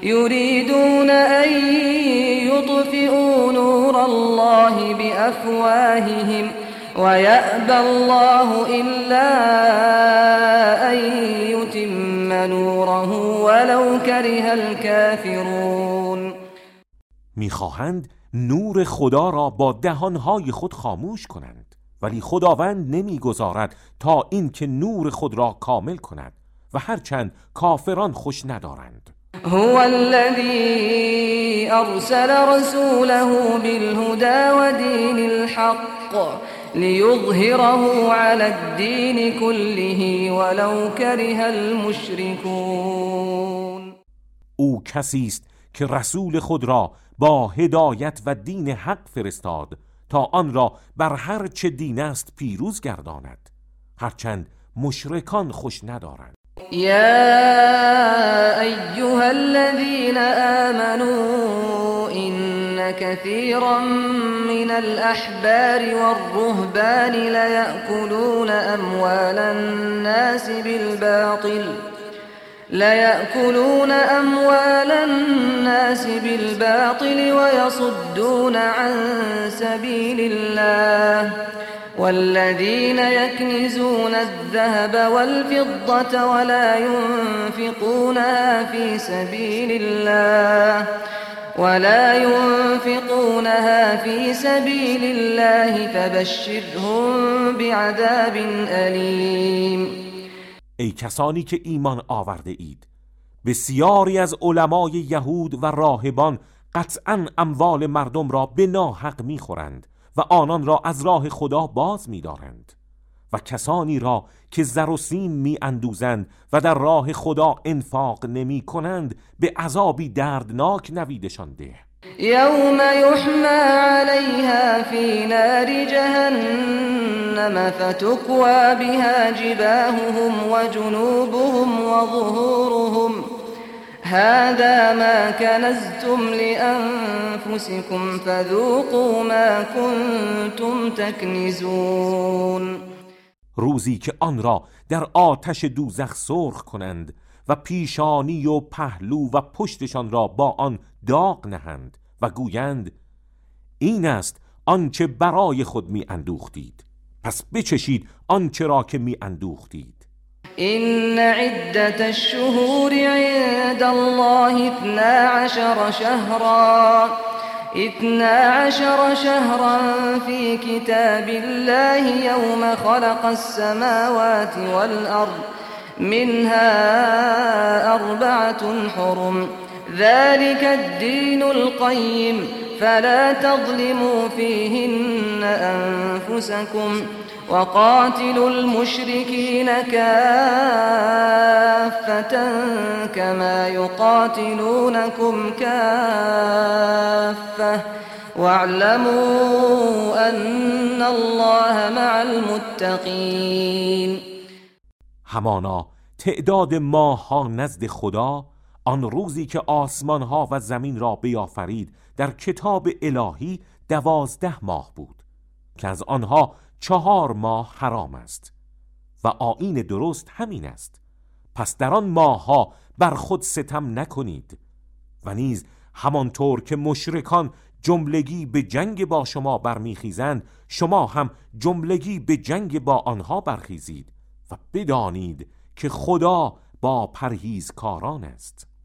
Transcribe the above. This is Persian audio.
یریدون ان یطفئوا نور الله بافواههم وَيَأْبَى اللَّهُ إِلَّا أَن يُتِمَّ نُورَهُ وَلَوْ كَرِهَ الْكَافِرُونَ. می‌خواهند نور خدا را با دهانهای خود خاموش کنند، ولی خداوند نمی‌گذارد تا این که نور خود را کامل کند و هرچند کافران خوش ندارند. هو الذي أرسل رسوله بالهدى ودين الحق ليظهره على الدين كله ولو كره المشركون. او کسی است که رسول خود را با هدایت و دین حق فرستاد تا آن را بر هر چه دین است پیروز گرداند، هرچند مشرکان خوش ندارند. يا أيها الذين آمنوا إن كثيرا من الأحبار والرهبان ليأكلون أموال الناس بالباطل ويصدون عن سبيل الله والذين يكنزون الذهب والفضة ولا ينفقونها في سبيل الله فبشرهم بعذاب أليم. ای کسانی که ایمان آورده اید، بسیاری از علمای یهود و راهبان قطعاً اموال مردم را به ناحق می‌خورند و آنان را از راه خدا باز می‌دارند و کسانی را که زر و سیم می‌اندوزند و در راه خدا انفاق نمی‌کنند به عذابی دردناک نویدشان ده. یوم یحمى علیها فی نار جهنم فتکوى بها جباههم وجنوبهم وظهورهم هذا ما كنزتم لأنفسكم فذوقوا ما كنتم تكنزون. روزی که آن را در آتش دوزخ سرخ کنند و پیشانی و پهلو و پشتشان را با آن داغ نهند و گویند این است آنچه برای خود می اندوختید، پس بچشید آنچه را که می اندوختید. إن عدة الشهور عند الله 12 شهرا في كتاب الله يوم خلق السماوات والأرض منها 4 حرم ذلك الدين القيم فلا تظلموا فيهن أنفسكم وقاتلوا المشركين كافة كما يقاتلونكم كافة واعلموا أن الله مع المتقين. همانا تعداد ماه‌ها نزد خدا آن روزی که آسمان‌ها و زمین را بیافرید در کتاب الهی 12 ماه بود که از آنها 4 ماه حرام است و آیین درست همین است. پس در آن ماه‌ها بر خود ستم نکنید و نیز همانطور که مشرکان جملگی به جنگ با شما برمیخیزند شما هم جملگی به جنگ با آنها برخیزید و بدانید که خدا با پرهیزکاران است.